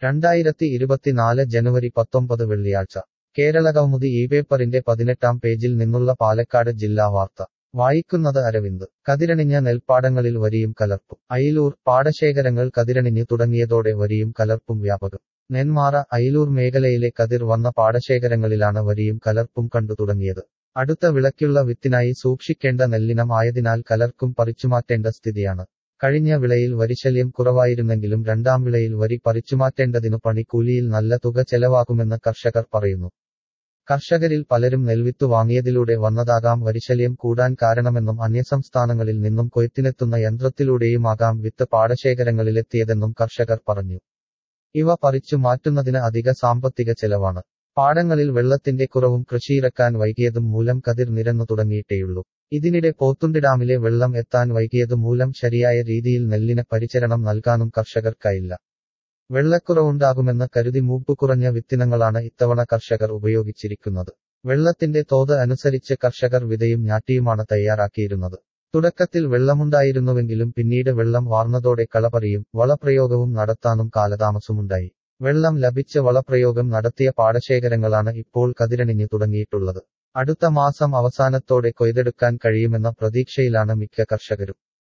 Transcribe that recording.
2024 ജനുവരി 19 വെള്ളിയാഴ്ച കേരളകൗമുദി ഈ പേപ്പറിന്റെ 18-ാം പേജിൽ നിന്നുള്ള പാലക്കാട് ജില്ലാ വാർത്ത വായിക്കുന്നത് അരവിന്ദ്. കതിരണിഞ്ഞ നെൽപ്പാടങ്ങളിൽ വരിയും കലർപ്പും. അയിലൂർ പാടശേഖരങ്ങൾ കതിരണിഞ്ഞു തുടങ്ങിയതോടെ വരിയും കലർപ്പും വ്യാപകം. നെന്മാറ അയിലൂർ മേഖലയിലെ കതിർ വന്ന പാടശേഖരങ്ങളിലാണ് വരിയും കലർപ്പും കണ്ടു തുടങ്ങിയത്. അടുത്ത വിളയ്ക്കുള്ള വിത്തിനായി സൂക്ഷിക്കേണ്ട നെല്ലിനം ആയതിനാൽ കലർക്കും പറിച്ചുമാറ്റേണ്ട സ്ഥിതിയാണ്. കഴിഞ്ഞ വിളയിൽ വരിശല്യം കുറവായിരുന്നെങ്കിലും രണ്ടാം വിളയിൽ വരി പറിച്ചുമാറ്റേണ്ടതിനു പണിക്കൂലിയിൽ നല്ല തുക ചെലവാകുമെന്ന് കർഷകർ പറയുന്നു. കർഷകരിൽ പലരും നെൽവിത്ത് വാങ്ങിയതിലൂടെ വന്നതാകാം വരിശല്യം കൂടാൻ കാരണമെന്നും അന്യസംസ്ഥാനങ്ങളിൽ നിന്നും കൊയ്ത്തിനെത്തുന്ന യന്ത്രത്തിലൂടെയുമാകാം വിത്ത് പാടശേഖരങ്ങളിലെത്തിയതെന്നും കർഷകർ പറഞ്ഞു. ഇവ പറിച്ചു മാറ്റുന്നതിന് അധിക സാമ്പത്തിക ചെലവാണ്. പാടങ്ങളിൽ വെള്ളത്തിന്റെ കുറവും കൃഷിയിറക്കാൻ വൈകിയതും മൂലം കതിർ നിരന്നു തുടങ്ങിയിട്ടേയുള്ളൂ. ഇതിനിടെ പോത്തുണ്ടി ഡാമിലെ വെള്ളം എത്താൻ വൈകിയതു മൂലം ശരിയായ രീതിയിൽ നെല്ലിന് പരിചരണം നൽകാനും കർഷകർക്കായില്ല. വെള്ളക്കുറവുണ്ടാകുമെന്ന് കരുതി മൂപ്പ് കുറഞ്ഞ വിത്തിനങ്ങളാണ് ഇത്തവണ കർഷകർ ഉപയോഗിച്ചിരിക്കുന്നത്. വെള്ളത്തിന്റെ തോത് അനുസരിച്ച് കർഷകർ വിതയും ഞാറ്റിയുമാണ് തയ്യാറാക്കിയിരുന്നത്. തുടക്കത്തിൽ വെള്ളമുണ്ടായിരുന്നുവെങ്കിലും പിന്നീട് വെള്ളം വാർന്നതോടെ കളപറിയും വളപ്രയോഗവും നടത്താനും കാലതാമസമുണ്ടായി. വെള്ളം ലഭിച്ച് വളപ്രയോഗം നടത്തിയ പാടശേഖരങ്ങളാണ് ഇപ്പോൾ കതിരണിഞ്ഞു തുടങ്ങിയിട്ടുള്ളത്. അടുത്ത മാസം അവസാനത്തോടെ കൊയ്തെടുക്കാൻ കഴിയുമെന്ന പ്രതീക്ഷയിലാണ് മിക്ക കർഷകരും.